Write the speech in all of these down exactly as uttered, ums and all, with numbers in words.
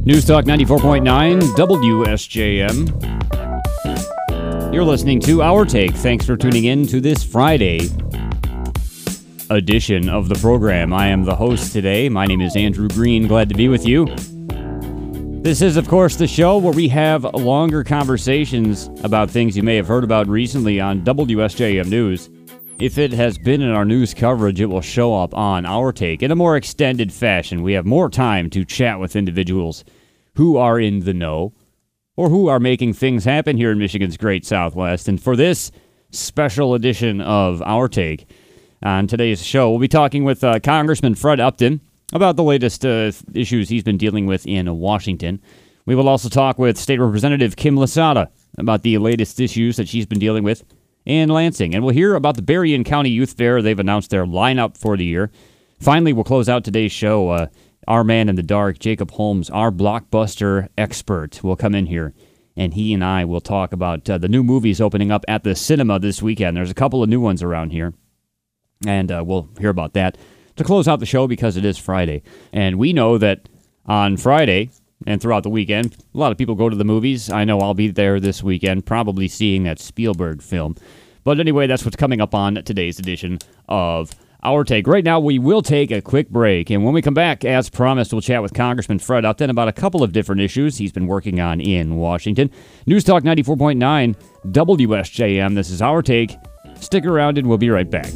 News Talk ninety-four point nine W S J M. You're listening to Our Take. Thanks for tuning in to this Friday edition of the program. I am the host today. My name is Andrew Green. Glad to be with you. This is, of course, the show where we have longer conversations about things you may have heard about recently on W S J M News. If it has been in our news coverage, it will show up on Our Take in a more extended fashion. We have more time to chat with individuals who are in the know or who are making things happen here in Michigan's Great Southwest. And for this special edition of Our Take on today's show, we'll be talking with uh, Congressman Fred Upton about the latest uh, issues he's been dealing with in Washington. We will also talk with State Representative Kim Lasada about the latest issues that she's been dealing with in Lansing. And we'll hear about the Berrien County Youth Fair. They've announced their lineup for the year. Finally, we'll close out today's show. Uh, our man in the dark, Jacob Holmes, our blockbuster expert, will come in here, and he and I will talk about uh, the new movies opening up at the cinema this weekend. There's a couple of new ones around here, and uh, we'll hear about that to close out the show because it is Friday. And we know that on Friday and throughout the weekend, a lot of people go to the movies. I know I'll be there this weekend, probably seeing that Spielberg film. But anyway, that's what's coming up on today's edition of Our Take. Right now, we will take a quick break. And when we come back, as promised, we'll chat with Congressman Fred Upton about a couple of different issues he's been working on in Washington. News Talk ninety-four point nine W S J M. This is Our Take. Stick around and we'll be right back.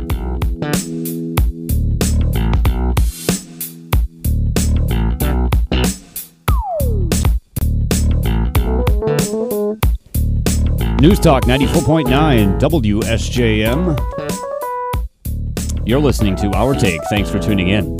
News Talk ninety-four point nine W S J M. You're listening to Our Take. Thanks for tuning in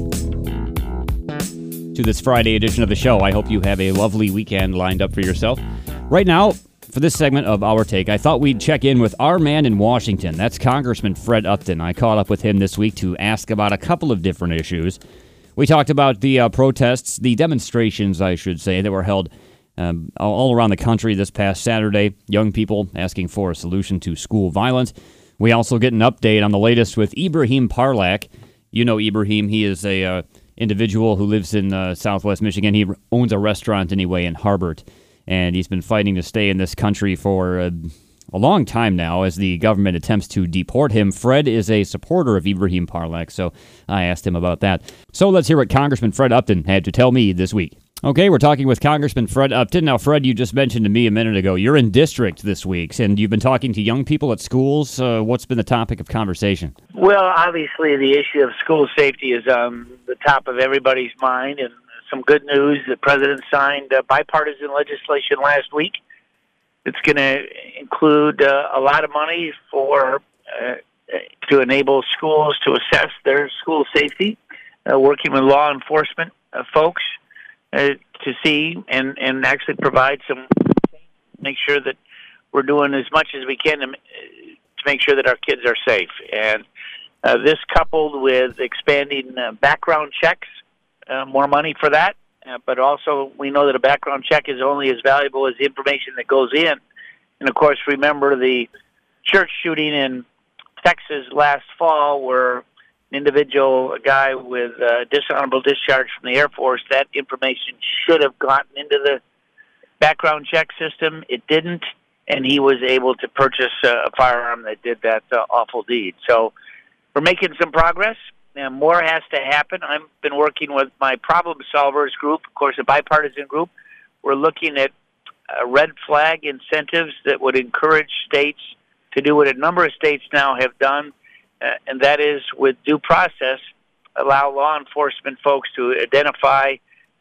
to this Friday edition of the show. I hope you have a lovely weekend lined up for yourself. Right now, for this segment of Our Take, I thought we'd check in with our man in Washington. That's Congressman Fred Upton. I caught up with him this week to ask about a couple of different issues. We talked about the uh, protests, the demonstrations, I should say, that were held Um, all around the country this past Saturday. Young people asking for a solution to school violence. We also get an update on the latest with Ibrahim Parlak. You know Ibrahim. He is a uh, individual who lives in uh, Southwest Michigan. He owns a restaurant anyway in Harbert, and he's been fighting to stay in this country for uh, a long time now as the government attempts to deport him. Fred is a supporter of Ibrahim Parlak, so I asked him about that. So let's hear what Congressman Fred Upton had to tell me this week. Okay, we're talking with Congressman Fred Upton. Now, Fred, you just mentioned to me a minute ago, you're in district this week, and you've been talking to young people at schools. Uh, what's been the topic of conversation? Well, obviously, the issue of school safety is on the top of everybody's mind, and some good news. The president signed uh, bipartisan legislation last week. It's going to include uh, a lot of money for uh, to enable schools to assess their school safety, uh, working with law enforcement uh, folks. Uh, to see and, and actually provide some, make sure that we're doing as much as we can to, to make sure that our kids are safe. And uh, this coupled with expanding uh, background checks, uh, more money for that, uh, but also we know that a background check is only as valuable as the information that goes in. And, of course, remember the church shooting in Texas last fall where individual, a guy with uh, dishonorable discharge from the Air Force, that information should have gotten into the background check system. It didn't, and he was able to purchase uh, a firearm that did that uh, awful deed. So we're making some progress, and more has to happen. I've been working with my problem solvers group, of course, a bipartisan group. We're looking at uh, red flag incentives that would encourage states to do what a number of states now have done, Uh, and that is with due process, allow law enforcement folks to identify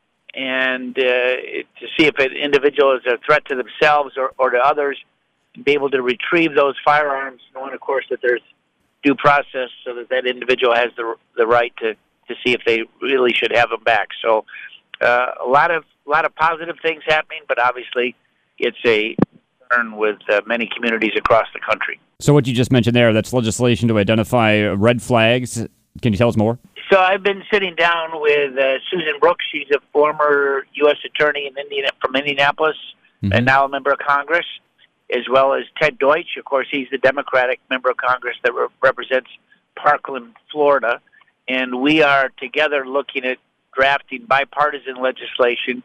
and uh, to see if an individual is a threat to themselves or, or to others, and be able to retrieve those firearms, knowing, of course, that there's due process so that that individual has the the right to, to see if they really should have them back. So uh, a lot of a lot of positive things happening, but obviously it's a concern with uh, many communities across the country. So what you just mentioned there, that's legislation to identify red flags. Can you tell us more? So I've been sitting down with uh, Susan Brooks. She's a former U S attorney in Indiana, from Indianapolis, mm-hmm. and now a member of Congress, as well as Ted Deutsch. Of course, he's the Democratic member of Congress that re- represents Parkland, Florida. And we are together looking at drafting bipartisan legislation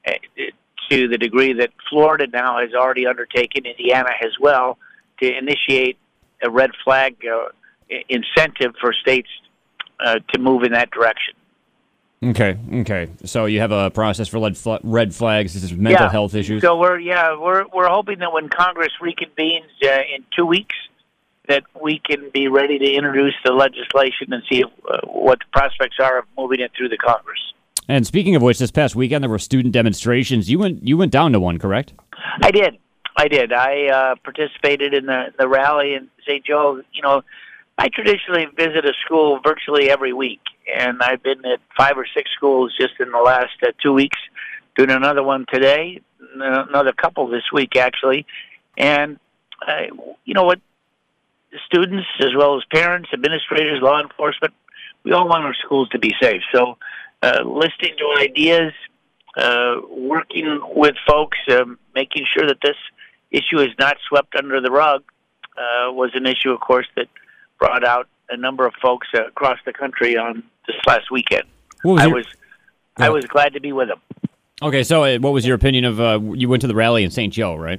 uh, to the degree that Florida now has already undertaken, Indiana as well, to initiate a red flag uh, incentive for states uh, to move in that direction. Okay, okay. So you have a process for red, fl- red flags. This is mental yeah. health issues. So we're yeah we're we're hoping that when Congress reconvenes uh, in two weeks, that we can be ready to introduce the legislation and see if, uh, what the prospects are of moving it through the Congress. And speaking of which, this past weekend there were student demonstrations. You went you went down to one, correct? I did. I did. I uh, participated in the the rally in Saint Joe. You know, I traditionally visit a school virtually every week, and I've been at five or six schools just in the last uh, two weeks, doing another one today, another couple this week, actually. And, uh, you know what, the students, as well as parents, administrators, law enforcement, we all want our schools to be safe. So uh, listening to ideas, uh, working with folks, uh, making sure that this issue is not swept under the rug uh, was an issue, of course, that brought out a number of folks uh, across the country on this last weekend. Was I your... was, I was glad to be with them. Okay, so uh, what was your opinion of? Uh, you went to the rally in Saint Joe, right?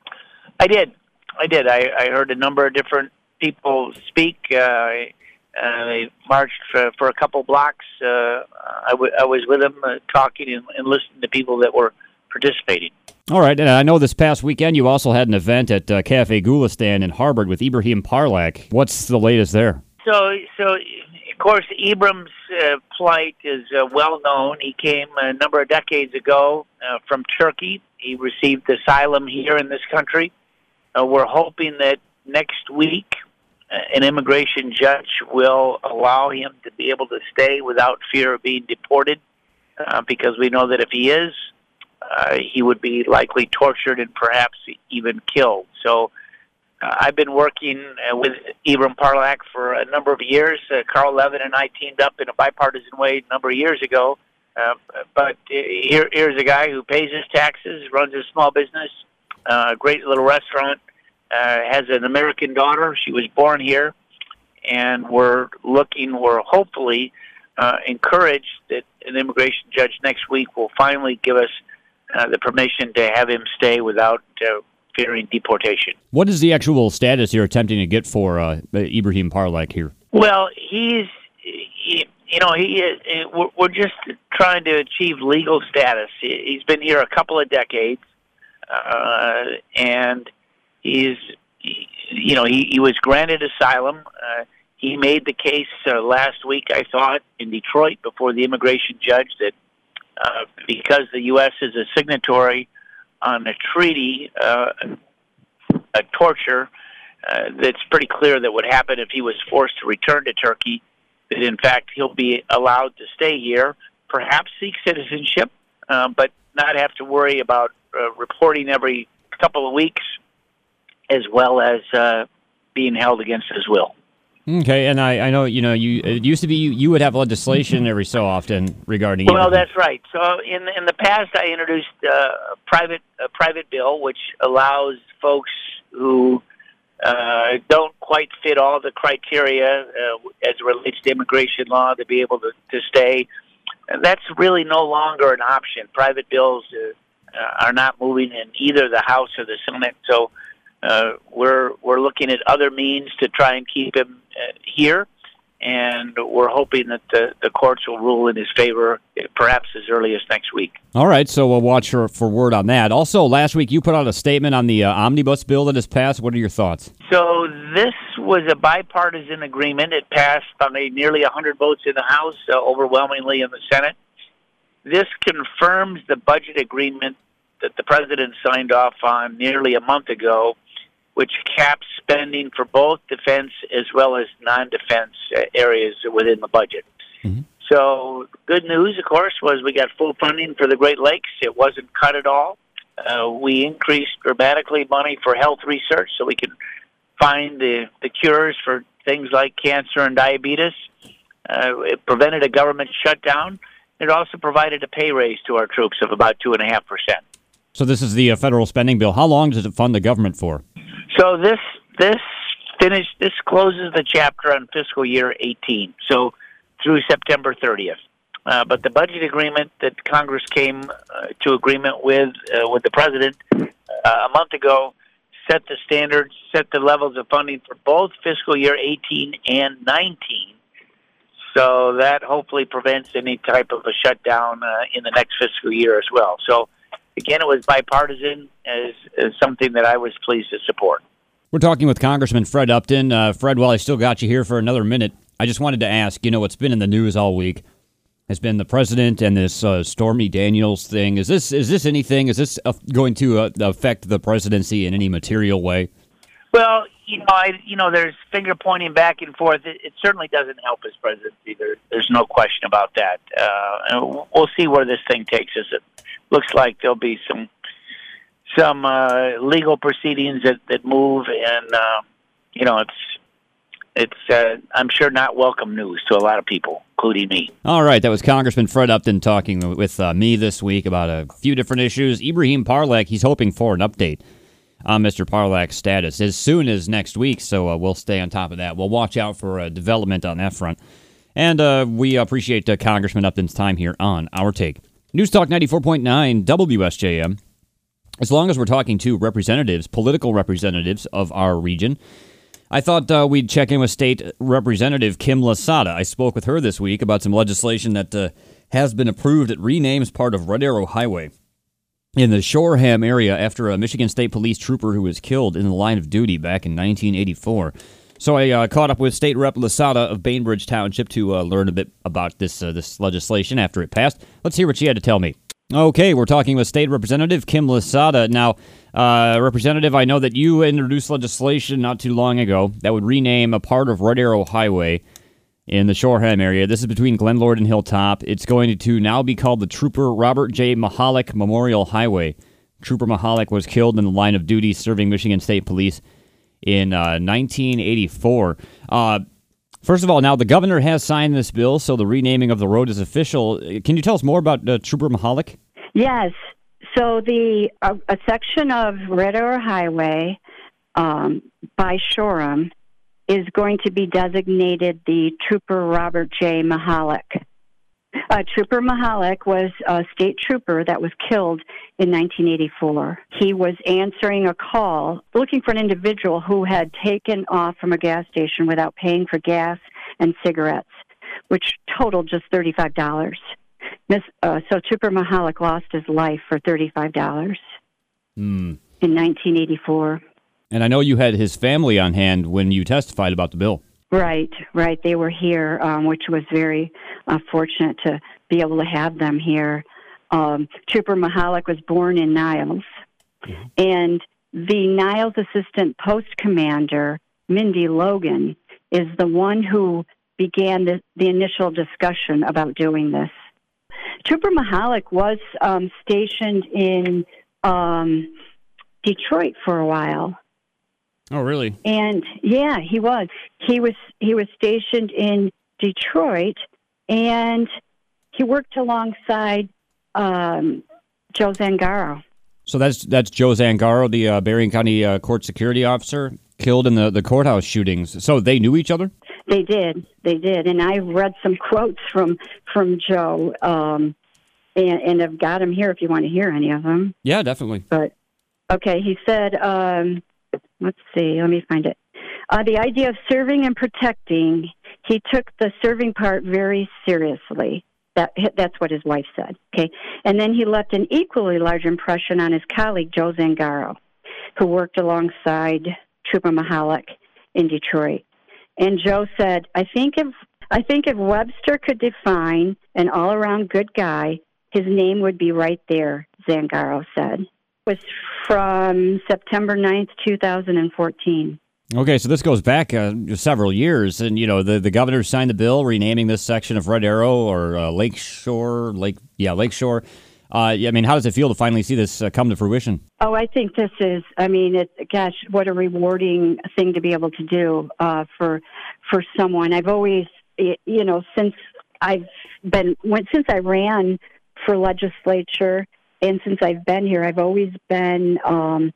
I did, I did. I, I heard a number of different people speak. Uh, uh, they marched for, for a couple blocks. Uh, I, w- I was with them, uh, talking and, and listening to people that were participating. All right, and I know this past weekend you also had an event at uh, Cafe Gulistan in Harvard with Ibrahim Parlak. What's the latest there? So, so of course, Ibrahim's uh, plight is uh, well known. He came a number of decades ago uh, from Turkey. He received asylum here in this country. Uh, we're hoping that next week uh, an immigration judge will allow him to be able to stay without fear of being deported, uh, because we know that if he is, Uh, he would be likely tortured and perhaps even killed. So uh, I've been working uh, with Ibrahim Parlak for a number of years. Uh, Carl Levin and I teamed up in a bipartisan way a number of years ago. Uh, but uh, here, here's a guy who pays his taxes, runs a small business, uh, a great little restaurant, uh, has an American daughter. She was born here. And we're looking, we're hopefully uh, encouraged that an immigration judge next week will finally give us Uh, the permission to have him stay without uh, fearing deportation. What is the actual status you're attempting to get for uh, Ibrahim Parlak here? Well, he's, he, you know, he is, we're just trying to achieve legal status. He's been here a couple of decades, uh, and he's, you know, he, he was granted asylum. Uh, he made the case uh, last week, I thought, in Detroit before the immigration judge that Uh, because the U S is a signatory on a treaty, uh, a torture, uh, that's pretty clear that would happen if he was forced to return to Turkey, that in fact he'll be allowed to stay here, perhaps seek citizenship, uh, but not have to worry about uh, reporting every couple of weeks, as well as uh, being held against his will. Okay, and I, I know, you know, you it used to be you, you would have legislation every so often regarding. Well, Ibrahim. That's right. So in in the past, I introduced uh, a private a private bill which allows folks who uh, don't quite fit all the criteria uh, as it relates to immigration law to be able to, to stay. And that's really no longer an option. Private bills uh, are not moving in either the House or the Senate. So uh, we're we're looking at other means to try and keep him uh, here, and we're hoping that the, the courts will rule in his favor perhaps as early as next week. All right, so we'll watch for, for word on that. Also, last week you put out a statement on the uh, omnibus bill that has passed. What are your thoughts? So this was a bipartisan agreement. It passed by nearly one hundred votes in the House, uh, overwhelmingly in the Senate. This confirms the budget agreement that the president signed off on nearly a month ago, which caps spending for both defense as well as non-defense areas within the budget. Mm-hmm. So good news, of course, was we got full funding for the Great Lakes. It wasn't cut at all. Uh, we increased dramatically money for health research so we can find the, the cures for things like cancer and diabetes. Uh, it prevented a government shutdown. It also provided a pay raise to our troops of about two point five percent. So this is the uh, federal spending bill. How long does it fund the government for? So this this finished this closes the chapter on fiscal year eighteen. So through September thirtieth, Uh, but the budget agreement that Congress came uh, to agreement with uh, with the president uh, a month ago set the standards, set the levels of funding for both fiscal year eighteen and nineteen. So that hopefully prevents any type of a shutdown uh, in the next fiscal year as well. So again, it was bipartisan, as, as something that I was pleased to support. We're talking with Congressman Fred Upton. Uh, Fred, while I still got you here for another minute, I just wanted to ask, you know, what's been in the news all week has been the president and this uh, Stormy Daniels thing. Is this is this anything? Is this uh, going to uh, affect the presidency in any material way? Well, you know, I, you know, there's finger pointing back and forth. It, it certainly doesn't help his presidency. There, there's no question about that. Uh, and we'll see where this thing takes us. It looks like there'll be some some uh, legal proceedings that, that move, and uh, you know, it's it's uh, I'm sure not welcome news to a lot of people, including me. All right, that was Congressman Fred Upton talking with uh, me this week about a few different issues. Ibrahim Parlak, he's hoping for an update on Mister Parlak's status as soon as next week, so uh, we'll stay on top of that. We'll watch out for uh, development on that front. And uh, we appreciate uh, Congressman Upton's time here on Our Take. News Talk ninety-four point nine W S J M. As long as we're talking to representatives, political representatives of our region, I thought uh, we'd check in with State Representative Kim Lasada. I spoke with her this week about some legislation that uh, has been approved that renames part of Red Arrow Highway in the Shoreham area after a Michigan State Police trooper who was killed in the line of duty back in nineteen eighty-four. So I uh, caught up with State Rep Lasada of Bainbridge Township to uh, learn a bit about this uh, this legislation after it passed. Let's hear what she had to tell me. Okay, we're talking with State Representative Kim Lasada. Now, uh, Representative, I know that you introduced legislation not too long ago that would rename a part of Red Arrow Highway in the Shoreham area. This is between Glenlord and Hilltop. It's going to now be called the Trooper Robert J. Mahalik Memorial Highway. Trooper Mahalik was killed in the line of duty serving Michigan State Police in uh, nineteen eighty-four. Uh, first of all, now the governor has signed this bill, so the renaming of the road is official. Can you tell us more about uh, Trooper Mahalik? Yes. So the uh, a section of Red Arrow Highway um, by Shoreham is going to be designated the Trooper Robert J. Mahalik. Uh, trooper Mahalik was a state trooper that was killed in nineteen eighty-four. He was answering a call looking for an individual who had taken off from a gas station without paying for gas and cigarettes, which totaled just thirty-five dollars. Miss, uh, so Trooper Mahalik lost his life for thirty-five dollars mm. in nineteen eighty-four. And I know you had his family on hand when you testified about the bill. Right, right. They were here, um, which was very uh, fortunate to be able to have them here. Um, Trooper Mahalik was born in Niles, mm-hmm. and the Niles Assistant Post Commander, Mindy Logan, is the one who began the, the initial discussion about doing this. Trooper Mahalik was um, stationed in um, Detroit for a while. Oh, really? And yeah, he was. He was he was stationed in Detroit, and he worked alongside um, Joe Zangaro. So that's that's Joe Zangaro, the uh, Berrien County uh, Court Security Officer, killed in the, the courthouse shootings. So they knew each other? They did. They did. And I read some quotes from from Joe, um, and, and I've got them here if you want to hear any of them. Yeah, definitely. But okay, he said. Um, Let's see. Let me find it. Uh, the idea of serving and protecting, he took the serving part very seriously. That That's what his wife said. Okay, and then he left an equally large impression on his colleague, Joe Zangaro, who worked alongside Trooper Mahalik in Detroit. And Joe said, I think if, I think if Webster could define an all-around good guy, his name would be right there, Zangaro said. Was from September ninth, two thousand fourteen. Okay, so this goes back uh, several years, and, you know, the, the governor signed the bill renaming this section of Red Arrow or uh, Lakeshore, Lake, yeah, Lakeshore. Uh, I mean, how does it feel to finally see this uh, come to fruition? Oh, I think this is, I mean, it, gosh, what a rewarding thing to be able to do uh, for for someone. I've always, you know, since I've been, when, since I ran for legislature, and since I've been here, I've always been um,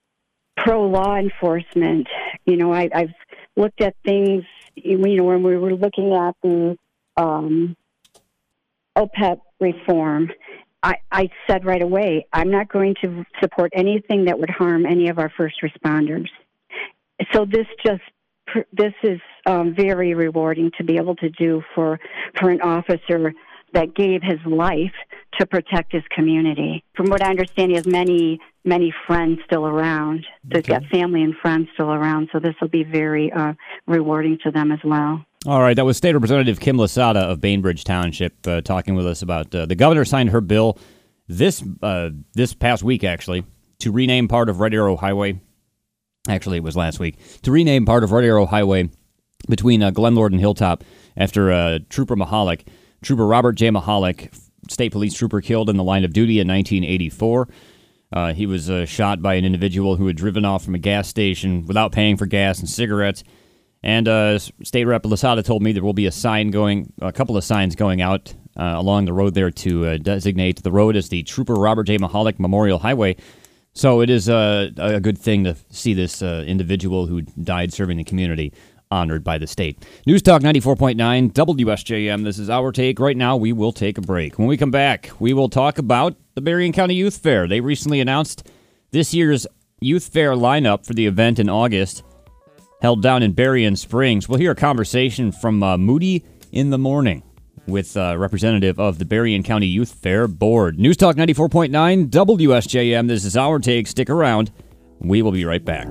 pro-law enforcement. You know, I, I've looked at things, you know, when we were looking at the um, O P E P reform, I, I said right away, I'm not going to support anything that would harm any of our first responders. So this just this is um, very rewarding to be able to do for for an officer that gave his life to protect his community. From what I understand, he has many, many friends still around. So Okay. he's got family and friends still around, so this will be very uh, rewarding to them as well. All right, that was State Representative Kim Lasada of Bainbridge Township uh, talking with us about uh, the governor signed her bill this uh, this past week, actually, to rename part of Red Arrow Highway. Actually, it was last week. To rename part of Red Arrow Highway between uh, Glenlord and Hilltop after uh, Trooper Mahalik. Trooper Robert J. Mahalik, state police trooper, killed in the line of duty in nineteen eighty-four. Uh, he was uh, shot by an individual who had driven off from a gas station without paying for gas and cigarettes. And uh, State Rep Lasada told me there will be a sign going, a couple of signs going out uh, along the road there to uh, designate the road as the Trooper Robert J. Mahalik Memorial Highway. So it is uh, a good thing to see this uh, individual who died serving the community honored by the state. News Talk ninety-four point nine W S J M. This is Our Take. Right now, we will take a break. When we come back, we will talk about the Berrien County Youth Fair. They recently announced this year's Youth Fair lineup for the event in August, held down in Berrien Springs. We'll hear a conversation from uh, Moody in the Morning with a uh, representative of the Berrien County Youth Fair Board. News Talk ninety-four point nine W S J M. This is Our Take. Stick around. We will be right back.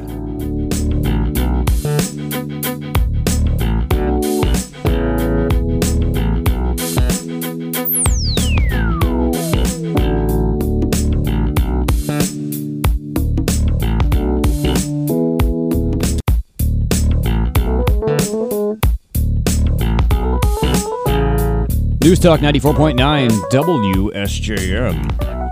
News Talk ninety-four point nine W S J M.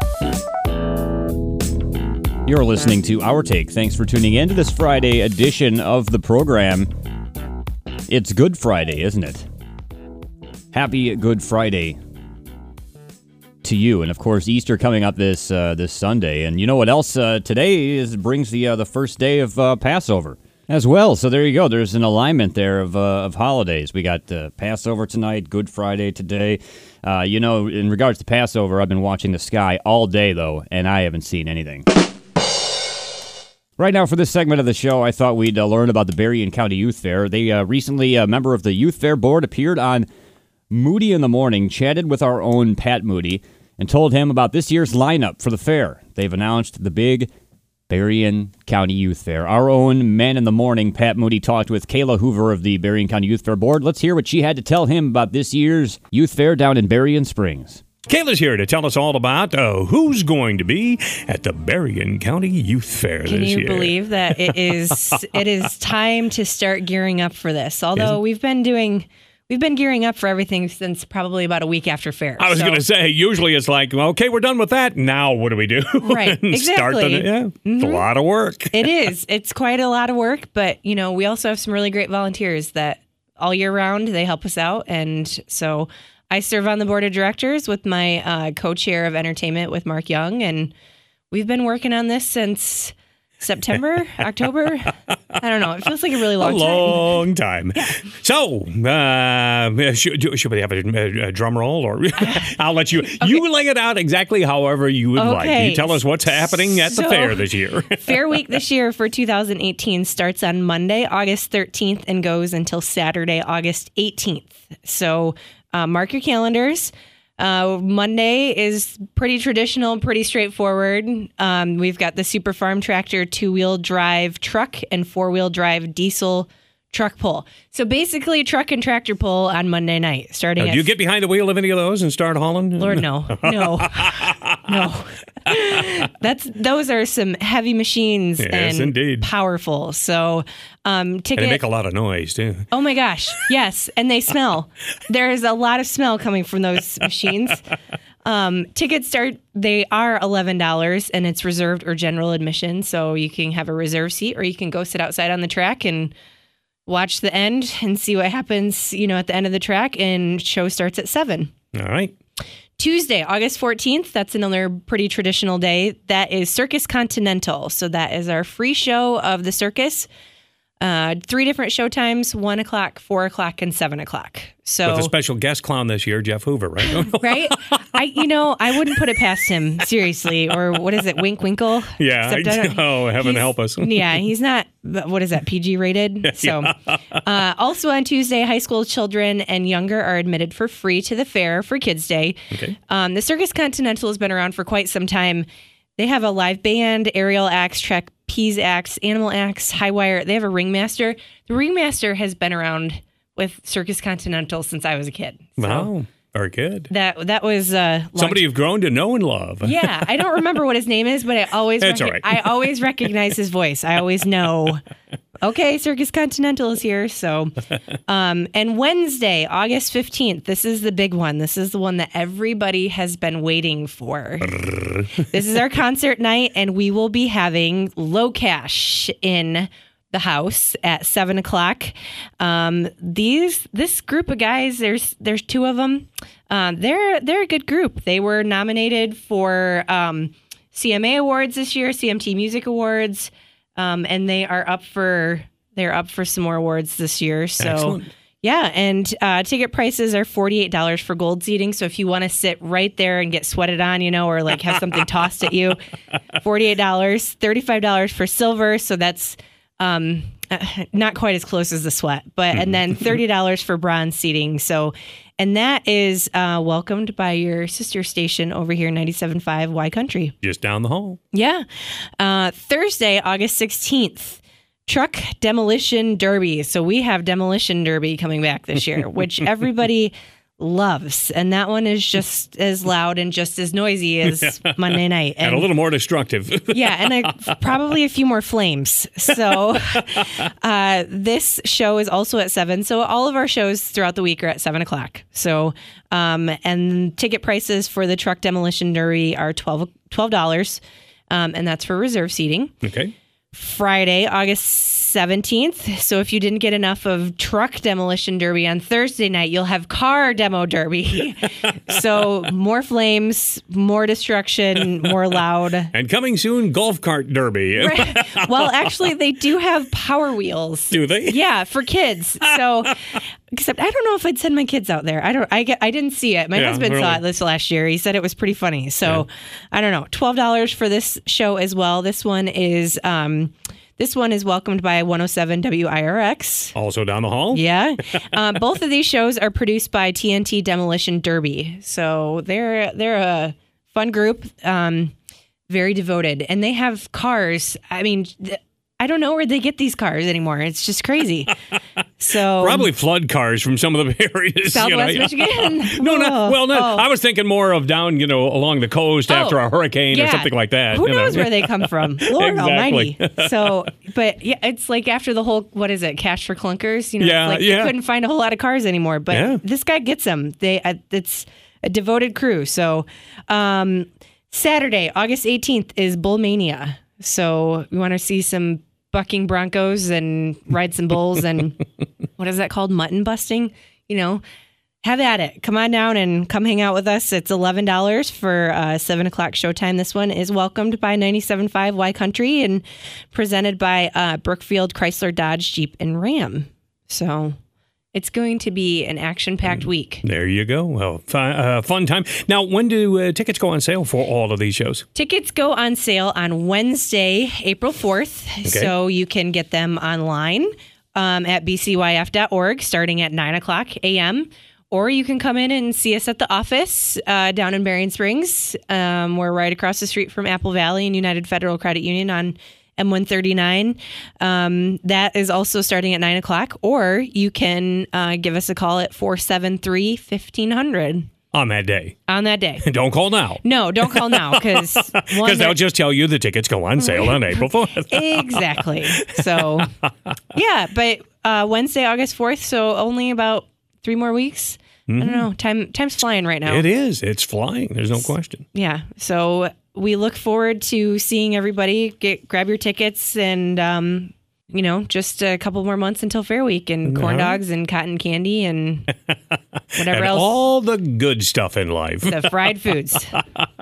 You're listening to Our Take. Thanks for tuning in to this Friday edition of the program. It's Good Friday, isn't it? Happy Good Friday to you. And, of course, Easter coming up this uh, this Sunday. And you know what else? Uh, today is brings the uh, the first day of uh, Passover as well. So there you go. There's an alignment there of uh, of holidays. We got uh, Passover tonight, Good Friday today. Uh, you know, in regards to Passover, I've been watching the sky all day, though, and I haven't seen anything. Right now, for this segment of the show, I thought we'd uh, learn about the Berrien County Youth Fair. They uh, recently, a member of the Youth Fair Board appeared on Moody in the Morning, chatted with our own Pat Moody, and told him about this year's lineup for the fair. They've announced the big Berrien County Youth Fair. Our own Man in the Morning, Pat Moody, talked with Kayla Hoover of the Berrien County Youth Fair Board. Let's hear what she had to tell him about this year's Youth Fair down in Berrien Springs. Kayla's here to tell us all about uh, who's going to be at the Berrien County Youth Fair Can this you year. believe that it is it is time to start gearing up for this? Although Isn't- we've been doing we've been gearing up for everything since probably about a week after fair. I was So- going to say, usually it's like, okay, we're done with that. Now what do we do? Right, And Start the, exactly. yeah, it's a lot of work. It is. It's quite a lot of work, but you know, we also have some really great volunteers that all year round they help us out, and so I serve on the board of directors with my uh, co-chair of entertainment with Mark Young, and we've been working on this since September, October. I don't know. It feels like a really long a time. long time. So, uh, should, should we have a, a drum roll, or I'll let you you lay it out exactly however you would like. Okay. You tell us what's happening at the So- fair this year. Fair Week this year for two thousand eighteen starts on Monday, August thirteenth, and goes until Saturday, August eighteenth. So uh, mark your calendars. Uh, Monday is pretty traditional, pretty straightforward. Um, we've got the Super Farm Tractor two-wheel drive truck and four-wheel drive diesel truck pull. So basically truck and tractor pull on Monday night, starting Now, at do you get behind the wheel of any of those and start hauling? Lord, no, no, no. That's those are some heavy machines Yes, and indeed. powerful. So, um, And ticket. they make a lot of noise, too. Oh my gosh, yes, and they smell. There is a lot of smell coming from those machines. Um, tickets start. They are eleven dollars, and it's reserved or general admission. So you can have a reserved seat, or you can go sit outside on the track and watch the end and see what happens. You know, at the end of the track, and show starts at seven. All right. Tuesday, August fourteenth, that's another pretty traditional day. That is Circus Continental. So that is our free show of the circus. Uh, three different show times, one o'clock, four o'clock, and seven o'clock. So with a special guest clown this year, Jeff Hoover, right? Right? I, you know, I wouldn't put it past him, seriously. Or what is it, Wink Winkle? Yeah. I, oh, heaven help us. Yeah, he's not, what is that, P G rated? So, uh, also on Tuesday, high school children and younger are admitted for free to the fair for Kids Day. Okay. Um, the Circus Continental has been around for quite some time. They have a live band, aerial acts, trapeze acts, animal acts, high wire. They have a ringmaster. The ringmaster has been around with Circus Continental since I was a kid. So wow. Very good. That that was uh, somebody you've grown to know and love. Yeah, I don't remember what his name is, but I always That's rec- all right. I always recognize his voice. I always know. Okay, Circus Continental is here. So, um, and Wednesday, August fifteenth. This is the big one. This is the one that everybody has been waiting for. This is our concert night, and we will be having Low Cash in the house at seven o'clock. Um, these this group of guys, there's there's two of them. Um, they're they're a good group. They were nominated for um, C M A Awards this year, C M T Music Awards, um, and they are up for they're up for some more awards this year. So. Excellent. Yeah, and uh, ticket prices are forty-eight dollars for gold seating. So if you want to sit right there and get sweated on, you know, or like have something tossed at you, forty-eight dollars, thirty-five dollars for silver. So that's um, not quite as close as the sweat, but and then thirty dollars for bronze seating. So, and that is uh, welcomed by your sister station over here, ninety-seven point five Y Country. Just down the hall. Yeah. Uh, Thursday, August sixteenth. Truck Demolition Derby. So we have Demolition Derby coming back this year, which everybody loves. And that one is just as loud and just as noisy as Monday night. And, and a little more destructive. Yeah, and a, probably a few more flames. So uh, this show is also at seven. So all of our shows throughout the week are at seven o'clock. So, um, and ticket prices for the Truck Demolition Derby are twelve dollars. Um, and that's for reserve seating. Okay. Friday, August seventeenth. So if you didn't get enough of Truck Demolition Derby on Thursday night, you'll have Car Demo Derby. So more flames, more destruction, more loud. And coming soon, Golf Cart Derby. Right. Well, actually, they do have Power Wheels. Do they? Yeah, for kids. So, except I don't know if I'd send my kids out there. I don't. I get, I didn't see it. My Yeah, husband really. saw it this last year. He said it was pretty funny. So, Yeah. I don't know. Twelve dollars for this show as well. This one is. Um, This one is welcomed by one oh seven W I R X. Also down the hall. Yeah. uh, both of these shows are produced by T N T Demolition Derby. So they're they're a fun group, um, very devoted. And they have cars. I mean, th- I don't know where they get these cars anymore. It's just crazy. So Probably flood cars from some of the areas. Southwest you know. Michigan? No, not, well, no, Oh. I was thinking more of down, you know, along the coast Oh, after a hurricane or yeah. something like that. Who you know. knows where they come from? Lord Exactly. Almighty. So, but yeah, it's like after the whole, what is it, Cash for Clunkers? You know, Yeah, it's like yeah. you couldn't find a whole lot of cars anymore. But Yeah. this guy gets them. They, uh, it's a devoted crew. So, um, Saturday, August eighteenth is Bull Mania. So we want to see some bucking broncos and ride some bulls and what is that called? Mutton busting, you know, have at it. Come on down and come hang out with us. It's eleven dollars for uh, seven o'clock showtime. This one is welcomed by ninety-seven point five Y Country and presented by uh, Brookfield Chrysler Dodge Jeep and Ram. So it's going to be an action-packed week. There you go. Well, fun, uh, fun time. Now, when do uh, tickets go on sale for all of these shows? Tickets go on sale on Wednesday, April fourth. So you can get them online um, at b c y f dot org starting at nine o'clock a.m. Or you can come in and see us at the office uh, down in Berrien Springs. Um, we're right across the street from Apple Valley and United Federal Credit Union on M one thirty-nine. Um, that is also starting at nine o'clock. Or you can uh, give us a call at four seven three, fifteen hundred On that day. on that day. Don't call now. No, don't call now because Because they'll just tell you the tickets go on sale on April fourth. Exactly. So, yeah, but uh, Wednesday, August fourth, so only about three more weeks. I don't know. Time Time's flying right now. It is. It's flying. There's no question. Yeah. So we look forward to seeing everybody. Get grab your tickets and, um, you know, just a couple more months until Fair Week and corn Uh-huh. dogs and cotton candy and whatever And else. all the good stuff in life. The fried foods.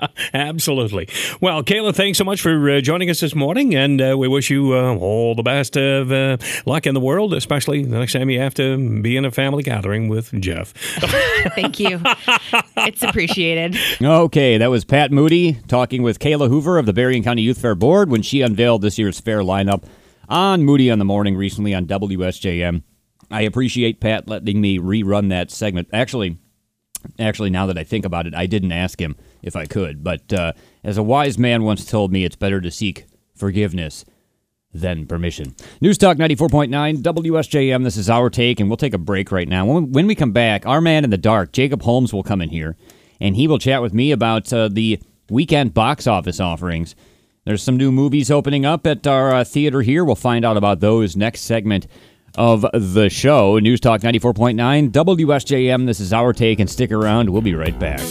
Absolutely. Well, Kayla, thanks so much for uh, joining us this morning, and uh, we wish you uh, all the best of uh, luck in the world, especially the next time you have to be in a family gathering with Jeff. Thank you. It's appreciated. Okay, that was Pat Moody talking with Kayla Hoover of the Berrien County Youth Fair Board when she unveiled this year's fair lineup on Moody on the Morning recently on W S J M. I appreciate Pat letting me rerun that segment. Actually, actually, now that I think about it, I didn't ask him if I could. But uh, as a wise man once told me, it's better to seek forgiveness than permission. News Talk ninety-four point nine, W S J M. This is Our Take, and we'll take a break right now. When, when we come back, our man in the dark, Jacob Holmes, will come in here, and he will chat with me about uh, the weekend box office offerings. There's some new movies opening up at our uh, theater here. We'll find out about those next segment of the show. News Talk ninety-four point nine, W S J M. This is Our Take, and stick around. We'll be right back.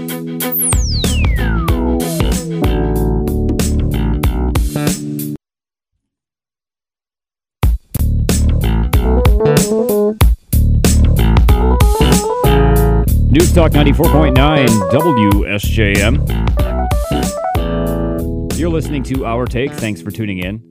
News Talk ninety-four point nine, W S J M. You're listening to Our Take. Thanks for tuning in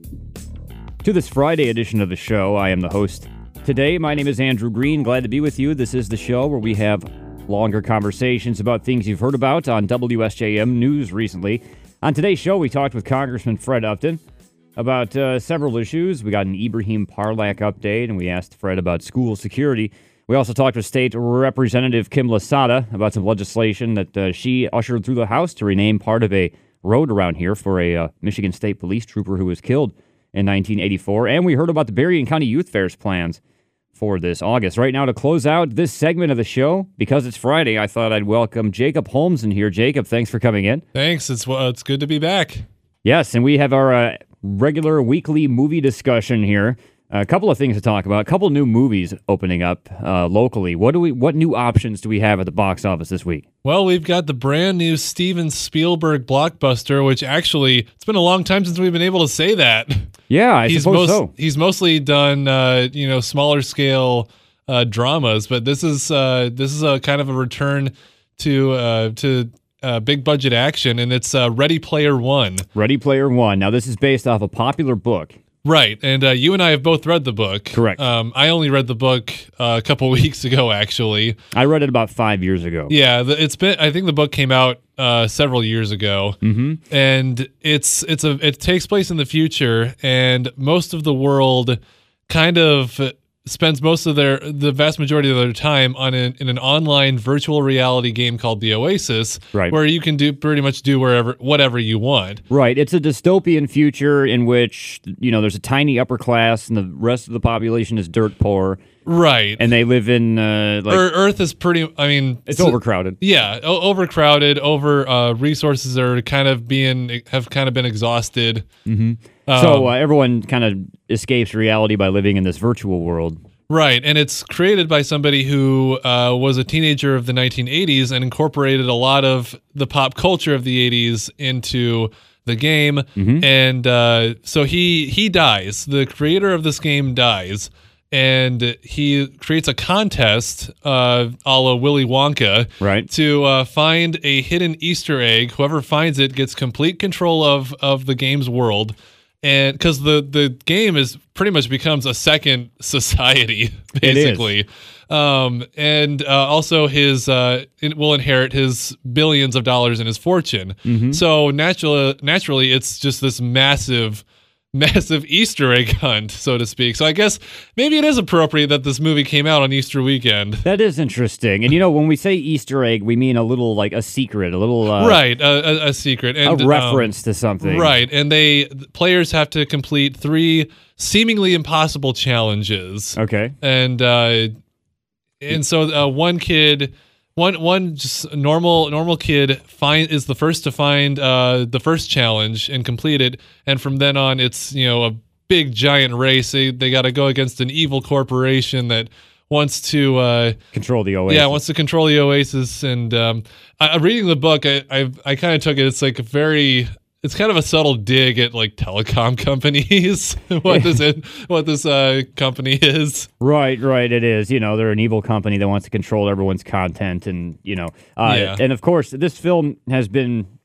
to this Friday edition of the show. I am the host today. My name is Andrew Green. Glad to be with you. This is the show where we have longer conversations about things you've heard about on W S J M News recently. On today's show, we talked with Congressman Fred Upton about uh, several issues. We got an Ibrahim Parlak update, and we asked Fred about school security. We also talked with State Representative Kim Lasada about some legislation that uh, she ushered through the House to rename part of a road around here for a uh, Michigan State police trooper who was killed in nineteen eighty-four. And we heard about the Berrien County Youth Fair's plans for this August. Right now, to close out this segment of the show, because it's Friday, I thought I'd welcome Jacob Holmes in here. Jacob, thanks for coming in. Thanks. It's well, it's good to be back. Yes, and we have our uh, regular weekly movie discussion here. A couple of things to talk about. A couple new movies opening up uh, locally. What do we? What new options do we have at the box office this week? Well, we've got the brand new Steven Spielberg blockbuster, which actually, it's been a long time since we've been able to say that. Yeah, I he's suppose most, so. He's mostly done, uh, you know, smaller scale uh, dramas, but this is uh, this is a kind of a return to uh, to uh, big budget action, and it's uh, Ready Player One. Ready Player One. Now, this is based off a popular book. Right, and uh, you and I have both read the book. Correct. Um, I only read the book uh, a couple weeks ago, actually. I read it about five years ago. Yeah, the, it's been. I think the book came out uh, several years ago, mm-hmm. and it's it's a it takes place in the future, and most of the world kind of spends most of their the vast majority of their time on an, in an online virtual reality game called The Oasis, right, where you can do pretty much do wherever whatever you want. Right. It's a dystopian future in which, you know, there's a tiny upper class and the rest of the population is dirt poor. Right. And they live in uh, like Earth is pretty. I mean, it's overcrowded. Yeah, o- overcrowded. Over uh, resources are kind of being have kind of been exhausted. Mm-hmm. Um, so uh, everyone kind of escapes reality by living in this virtual world. Right, and it's created by somebody who uh, was a teenager of the nineteen eighties and incorporated a lot of the pop culture of the eighties into the game. Mm-hmm. And uh, so he he dies. The creator of this game dies. And he creates a contest, uh, a la Willy Wonka, right, to uh, find a hidden Easter egg. Whoever finds it gets complete control of, of the game's world, and because the, the game is pretty much becomes a second society, basically. Um, and uh, also his uh, it will inherit his billions of dollars in his fortune. Mm-hmm. So naturally, naturally, it's just this massive. massive Easter egg hunt, so to speak. So I guess maybe it is appropriate that this movie came out on Easter weekend. That is interesting. And, you know, when we say Easter egg, we mean a little, like, a secret, a little... Uh, right, a, a, a secret. And, a reference um, to something. Right, and they players have to complete three seemingly impossible challenges. Okay. And, uh, and so uh, one kid... One one just normal normal kid find is the first to find uh, the first challenge and complete it, and from then on it's you know a big giant race. They they got to go against an evil corporation that wants to uh, control the Oasis. Yeah, wants to control the Oasis. And um, I, reading the book, I I, I kind of took it. It's like a very It's kind of a subtle dig at like telecom companies. what this it, what this uh, company is. Right, right. It is. You know, they're an evil company that wants to control everyone's content, and you know, uh, yeah. and of course, this film has been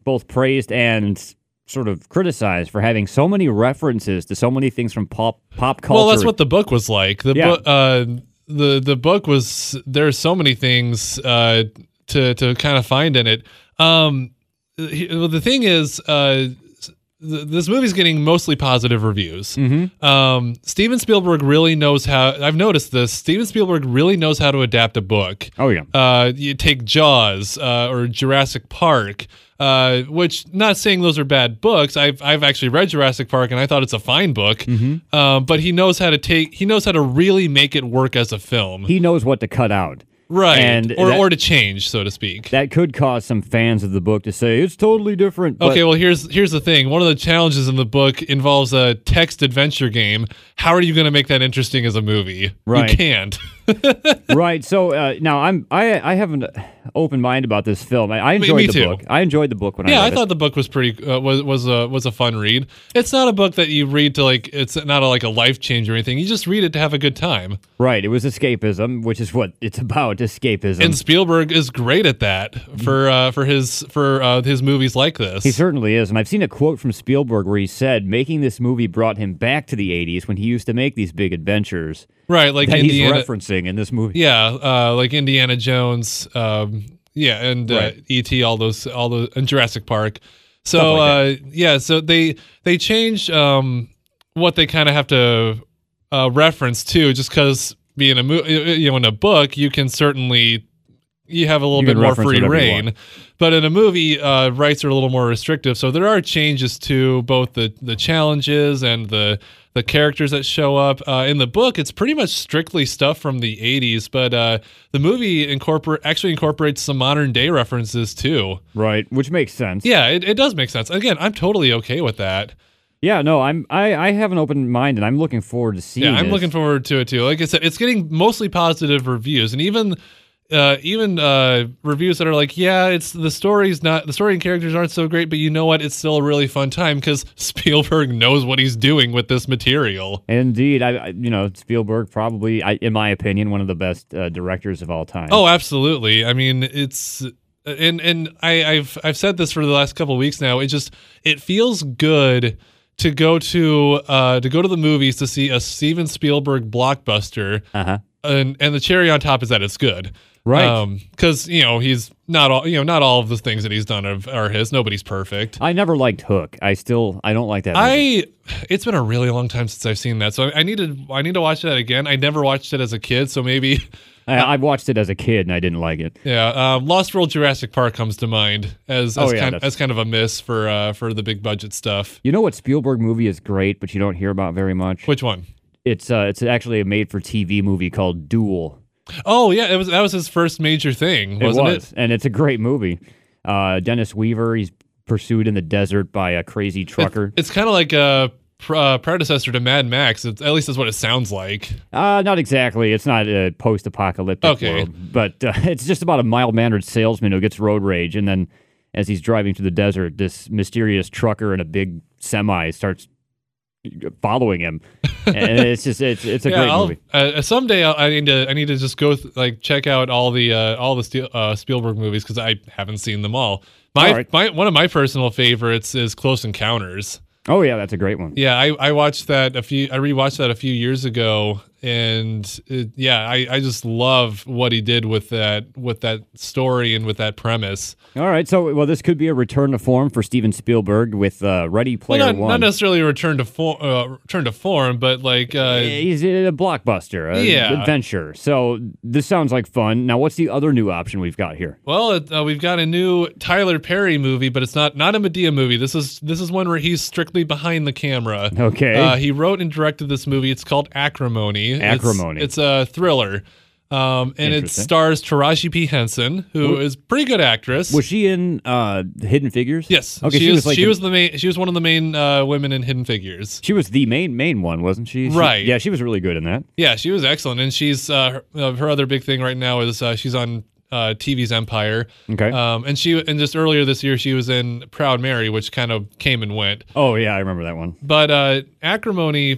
both praised and sort of criticized for having so many references to so many things from pop pop culture. Well, that's what the book was like. The Yeah. book, uh, the the book was there's so many things uh, to to kind of find in it. Um, he- well, the thing is, uh, th- this movie's getting mostly positive reviews. Mm-hmm. Um, Steven Spielberg really knows how. I've noticed this. Steven Spielberg really knows how to adapt a book. Oh yeah. Uh, you take Jaws uh, or Jurassic Park, uh, which not saying those are bad books. I've I've actually read Jurassic Park and I thought it's a fine book. Mm-hmm. Um, but he knows how to take. He knows how to really make it work as a film, He knows what to cut out. right? and or that- or to change, so to speak. That could cause some fans of the book to say it's totally different. But Okay, well here's here's the thing. One of the challenges in the book involves a text adventure game. How are you going to make that interesting as a movie? Right. You can't. right. So uh, now I'm I I have an open mind about this film. I, I Me- enjoyed me the too. book. I enjoyed the book when Yeah, I I read thought it. the book was pretty uh, was was a was a fun read. It's not a book that you read to like it's not a, like a life change or anything. You just read it to have a good time. Right. It was escapism, which is what it's about. Escapism. And Spielberg is great at that for uh, for his for uh, his movies like this. He certainly is. And I've seen a quote from Spielberg where he said making this movie brought him back to the eighties when he used to make these big adventures right, like that Indiana. he's referencing in this movie. Yeah, uh, like Indiana Jones. Um, yeah, and uh, Right. E T. All those, all those, and Jurassic Park. So Stuff like uh, yeah, so they they change um, what they kind of have to uh, reference too, just because being a mo- you know in a book you can certainly you have a little You bit can more reference free whatever you reign. want. But in a movie, uh, rights are a little more restrictive. So there are changes to both the, the challenges and the the characters that show up. Uh, in the book, it's pretty much strictly stuff from the eighties, but uh, the movie incorporate actually incorporates some modern day references too. Right. Which makes sense. Yeah, it, it does make sense. Again, I'm totally okay with that. Yeah, no, I'm I, I have an open mind and I'm looking forward to seeing Yeah, I'm this. looking forward to it too. Like I said, it's getting mostly positive reviews, and even uh, even uh, reviews that are like, yeah, it's the story's not the story and characters aren't so great, but you know what? It's still a really fun time because Spielberg knows what he's doing with this material. Indeed, I, I you know Spielberg probably, I, in my opinion, one of the best uh, directors of all time. Oh, absolutely. I mean, it's and and I, I've I've said this for the last couple of weeks now. It just it feels good to go to uh, to go to the movies to see a Steven Spielberg blockbuster, uh huh. and and the cherry on top is that it's good. Right. Because, you know, he's not all, you know, not all of the things that he's done are, are his. Nobody's perfect. I never liked Hook. I still I don't like that. movie. I, it's been a really long time since I've seen that. So I need to, I need to watch that again. I never watched it as a kid. So maybe, I, I watched it as a kid and I didn't like it. yeah. Um, Lost World Jurassic Park comes to mind as, as, Oh, yeah, kind, that's- as kind of a miss for, uh, for the big budget stuff. You know what Spielberg movie is great, but you don't hear about very much? Which one? It's uh, it's actually a made-for-T V movie called Duel. Oh yeah. It was, that was his first major thing, wasn't it it? was, and it's a great movie. Uh, Dennis Weaver, he's pursued in the desert by a crazy trucker. It's kind of like a pr- uh, predecessor to Mad Max. It's, at least that's what it sounds like. Uh, not exactly. It's not a post-apocalyptic Okay. world, but uh, it's just about a mild-mannered salesman who gets road rage, and then as he's driving through the desert, this mysterious trucker in a big semi starts following him, and it's just it's it's a yeah, great I'll, movie. Uh, someday I'll, I need to I need to just go th- like check out all the uh, all the Steel, uh, Spielberg movies because I haven't seen them all. My, All right. my one of my personal favorites is Close Encounters. Oh yeah, that's a great one. Yeah, I, I watched that a few I rewatched that a few years ago, and it, yeah, I, I just love what he did with that with that story and with that premise. All right, so well, this could be a return to form for Steven Spielberg with uh, Ready Player Well, not, One. not necessarily a return to form, uh, return to form, but like uh, He's in a blockbuster, a Yeah. adventure. So this sounds like fun. Now, what's the other new option we've got here? well, it, uh, we've got a new Tyler Perry movie, but it's not not a Medea movie. This is this is one where he's strictly behind the camera. Okay. Uh, he wrote and directed this movie. It's called Acrimony. It's- Acrimony. It's, a thriller. Um, and it Interesting. stars Taraji P. Henson, who is a pretty good actress. Was she in uh, Hidden Figures? yes. Okay, she, she was, was like she the- was the main she was one of the main uh, women in Hidden Figures. She was the main main one, wasn't she? She- Right. Yeah, she was really good in that. Yeah, she was excellent, and she's uh, her, uh, her other big thing right now is uh, she's on uh, T V's Empire. Okay. Um, and she and just earlier this year she was in Proud Mary, which kind of came and went. Oh yeah, I remember that one. But uh, Acrimony,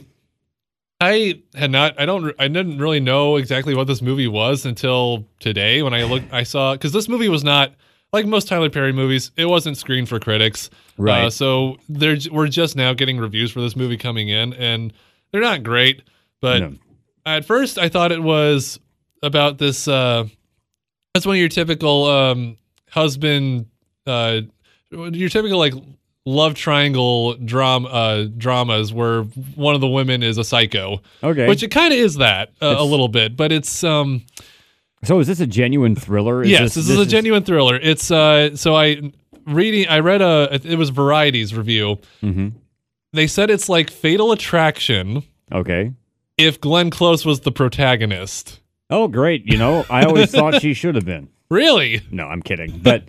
I had not. I don't. I didn't really know exactly what this movie was until today when I looked. I saw because this movie was not like most Tyler Perry movies, it wasn't screened for critics. Right. Uh, so they're, we're just now getting reviews for this movie coming in, and they're not great. But No. at first, I thought it was about this. Uh, that's one of your typical um, husband, uh, your typical like love triangle drama uh, dramas where one of the women is a psycho. Okay. Which it kind of is that uh, a It's- little bit, but it's um. So is this a genuine thriller? Is yes, this, is a genuine thriller. It's uh. So I reading. I read a. It was Variety's review. Mhm. They said it's like Fatal Attraction Okay. if Glenn Close was the protagonist. Oh, great. You know, I always thought she should have been. Really? No, I'm kidding. But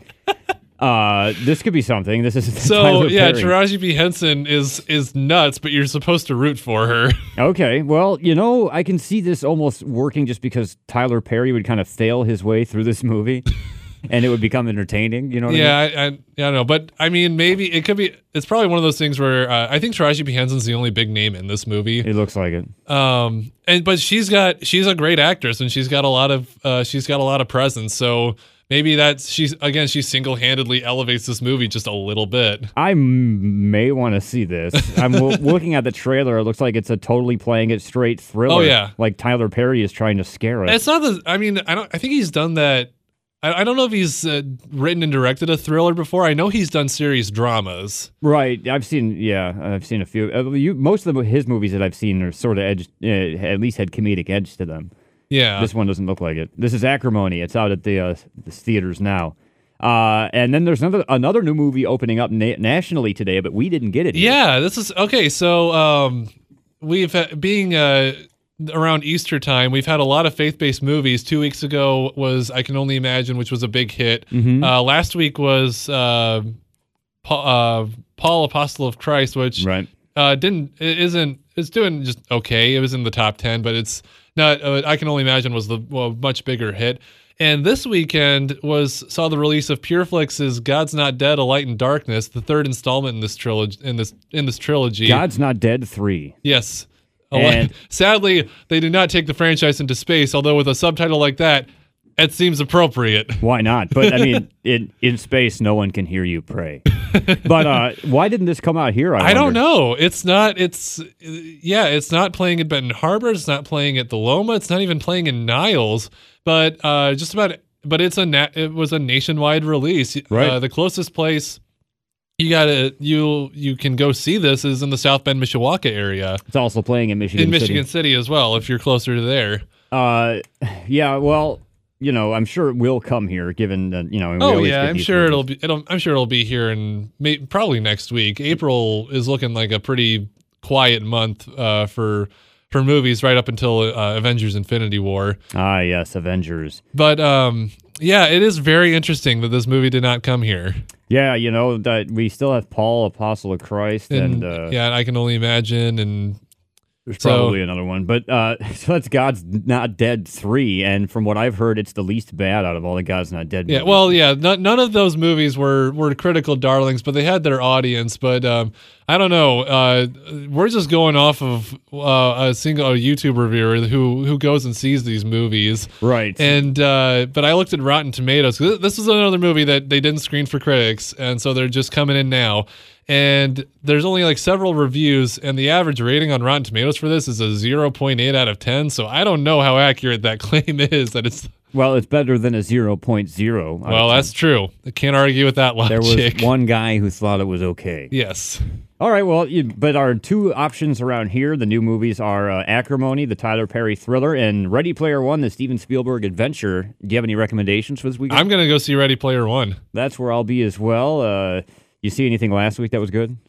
uh, this could be something. This is So Tyler yeah, Perry. Taraji P. Henson is is nuts, but you're supposed to root for her. Okay, well, you know, I can see this almost working just because Tyler Perry would kind of fail his way through this movie, and it would become entertaining. You know what yeah, I I, I, yeah, I don't know, but I mean, maybe it could be. It's probably one of those things where uh, I think Taraji P. Henson's the only big name in this movie. mean? It looks like it. Um, and but she's got she's a great actress, and she's got a lot of uh, she's got a lot of presence. So maybe that's she's again she single handedly elevates this movie just a little bit. I m- may want to see this. I'm w- looking at the trailer. It looks like it's a totally playing it straight thriller. Oh, yeah. Like Tyler Perry is trying to scare us. It's not the. I mean, I don't. I think he's done that. I, I don't know if he's uh, written and directed a thriller before. I know he's done serious dramas. Right. I've seen, yeah, I've seen a few. Uh, you, most of the, his movies that I've seen are sort of edge, uh, at least had comedic edge to them. Yeah. This one doesn't look like it. This is Acrimony. It's out at the, uh, the theaters now. Uh, and then there's another another new movie opening up na- nationally today, but we didn't get it here. Yeah, this is okay. So, um, we've uh, being uh, around Easter time, we've had a lot of faith-based movies. Two weeks ago was I Can Only Imagine, which was a big hit. Mhm. Uh, last week was uh, Paul, uh, Paul, Apostle of Christ, which Right. uh, didn't it isn't it's doing just okay. It was in the top ten, but it's not. Uh, I Can Only Imagine was the well, much bigger hit. And this weekend was saw the release of Pureflix's "God's Not Dead: A Light in Darkness," the third installment in this trilogy. In this in this trilogy, God's Not Dead three. yes. A And- light- Sadly, they did not take the franchise into space. Although with a subtitle like that, it seems appropriate. Why not? But I mean, in in space, no one can hear you pray. But uh, why didn't this come out here? I, I don't wonder? know. It's not. It's yeah. It's not playing at Benton Harbor. It's not playing at the Loma. It's not even playing in Niles. But uh, just about. But it's a na- it was a nationwide release. Right. Uh, the closest place you gotta you you can go see this is in the South Bend, Mishawaka area, It's also playing in Michigan in City. Michigan City as well. If you're closer to there. Uh, yeah. Well, you know, I'm sure it will come here, given that you know. we Oh always yeah, get I'm these sure movies. it'll be. It'll, I'm sure it'll be here in may, probably next week. April is looking like a pretty quiet month uh, for for movies, right up until uh, Avengers: Infinity War. Ah, yes, Avengers. But um, yeah, it is very interesting that this movie did not come here. Yeah, you know that we still have Paul, Apostle of Christ, and, And, uh, yeah, I Can Only Imagine, and there's so- probably another one. But uh, so that's God's Not Dead three, and from what I've heard, it's the least bad out of all the God's Not Dead. yeah, movies. well, yeah, none, none of those movies were were critical darlings, but they had their audience. But um, I don't know. Uh, we're just going off of uh, a single a YouTube reviewer who who goes and sees these movies. right. And uh, but I looked at Rotten Tomatoes. 'Cause this is another movie that they didn't screen for critics, and so they're just coming in now. And there's only like several reviews, and the average rating on Rotten Tomatoes for this is a zero point eight out of ten. So I don't know how accurate that claim is. That it's well, it's better than a zero point zero. well, that's true. I can't argue with that there logic. was one guy who thought it was okay. Yes. All right, well, you, but our two options around here, the new movies are uh, Acrimony, the Tyler Perry thriller, and Ready Player One, the Steven Spielberg adventure. Do you have any recommendations for this weekend? I'm gonna go see Ready Player One. That's where I'll be as well. Uh, you see anything last week that was good?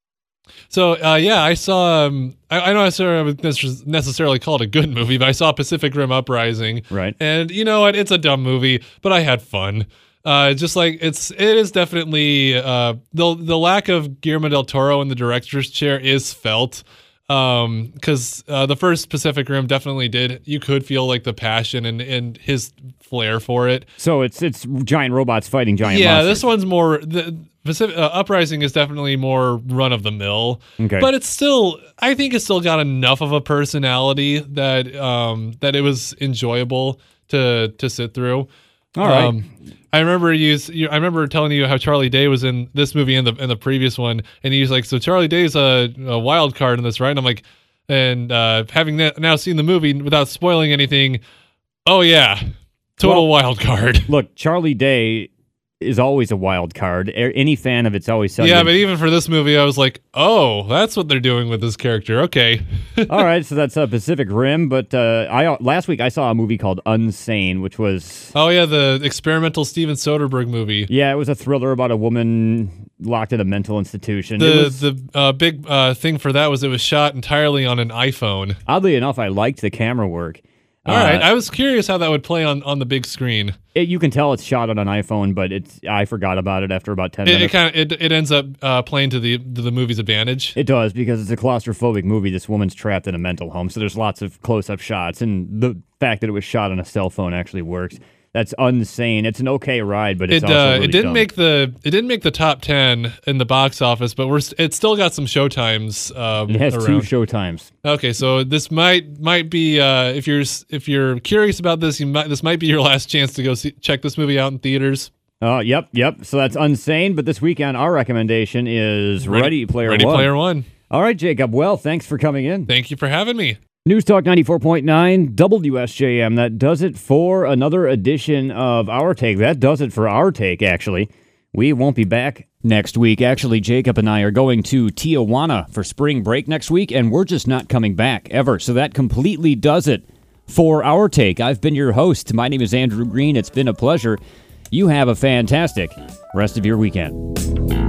So uh, yeah, I saw. Um, I, I don't necessarily necessarily call it a good movie, but I saw Pacific Rim Uprising. Right. And you know what? It's a dumb movie, but I had fun. Uh, just like it's, it is definitely uh, the the lack of Guillermo del Toro in the director's chair is felt. Um, because uh, the first Pacific Rim definitely did. You could feel like the passion and and his flair for it. So it's it's giant robots fighting giant Yeah, monsters. this one's more the Pacific uh, Uprising is definitely more run of the mill. Okay. But it's still, I think it's still got enough of a personality that um that it was enjoyable to to sit through. All right. Um, I remember you, you. I remember telling you how Charlie Day was in this movie and the and the previous one, and he was like, "So Charlie Day's a, a wild card in this, right?" And I'm like, and uh, having now seen the movie without spoiling anything, oh yeah, total well, wild card. Look, Charlie Day is always a wild card. Any fan of It's Always Sunny. Yeah, but even for this movie, I was like, oh, that's what they're doing with this character. Okay. All right, so that's uh, Pacific Rim, but uh, I last week I saw a movie called Unsane, which was... Oh, yeah, the experimental Steven Soderbergh movie. Yeah, it was a thriller about a woman locked in a mental institution. The, was, the uh, big uh, thing for that was it was shot entirely on an iPhone. Oddly enough, I liked the camera work. All uh, right, I was curious how that would play on, on the big screen. It, you can tell it's shot on an iPhone, but it's I forgot about it after about ten it, minutes. It kind of it, it ends up uh, playing to the to the movie's advantage. It does, because it's a claustrophobic movie. This woman's trapped in a mental home, so there's lots of close-up shots, and the fact that it was shot on a cell phone actually works. That's Unsane. It's an okay ride, but it's it, also uh, really it didn't dumb. make the it didn't make the top ten in the box office, but we're it still got some showtimes. Um, it has around. two showtimes. Okay, so this might might be uh, if you're if you're curious about this, you might this might be your last chance to go see, check this movie out in theaters. Oh, uh, yep, yep. So that's Unsane. But this weekend, our recommendation is Ready, Ready Player Ready One. Player One. All right, Jacob. Well, thanks for coming in. Thank you for having me. News Talk ninety-four point nine W S J M. That does it for another edition of Our Take. That does it for Our Take, actually. We won't be back next week. Actually, Jacob and I are going to Tijuana for spring break next week, and we're just not coming back ever. So that completely does it for Our Take. I've been your host. My name is Andrew Green. It's been a pleasure. You have a fantastic rest of your weekend.